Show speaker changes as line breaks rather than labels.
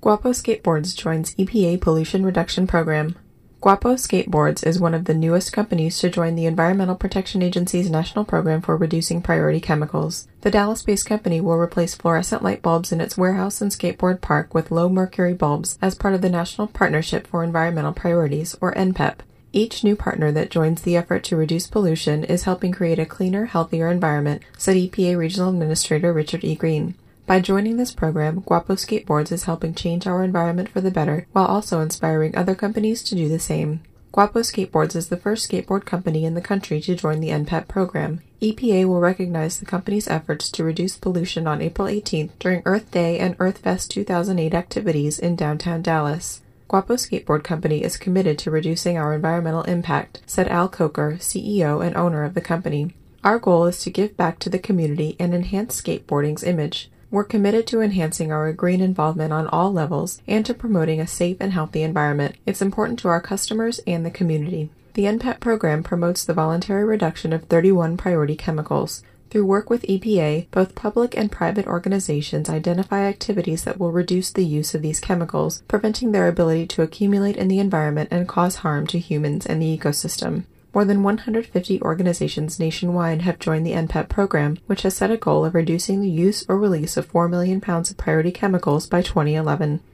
Guapo Skateboards joins EPA Pollution Reduction Program. Guapo Skateboards is one of the newest companies to join the Environmental Protection Agency's National Program for Reducing Priority Chemicals. The Dallas-based company will replace fluorescent light bulbs in its warehouse and skateboard park with low-mercury bulbs as part of the National Partnership for Environmental Priorities, or NPEP. Each new partner that joins the effort to reduce pollution is helping create a cleaner, healthier environment, said EPA Regional Administrator Richard E. Green. By joining this program, Guapo Skateboards is helping change our environment for the better while also inspiring other companies to do the same. Guapo Skateboards is the first skateboard company in the country to join the NPEP program. EPA will recognize the company's efforts to reduce pollution on April 18th during Earth Day and EarthFest 2008 activities in downtown Dallas. Guapo Skateboard Company is committed to reducing our environmental impact, said Al Coker, CEO and owner of the company. Our goal is to give back to the community and enhance skateboarding's image. We're committed to enhancing our green involvement on all levels and to promoting a safe and healthy environment. It's important to our customers and the community. The NPEP program promotes the voluntary reduction of 31 priority chemicals. Through work with EPA, both public and private organizations identify activities that will reduce the use of these chemicals, preventing their ability to accumulate in the environment and cause harm to humans and the ecosystem. More than 150 organizations nationwide have joined the NPEP program, which has set a goal of reducing the use or release of 4 million pounds of priority chemicals by 2011.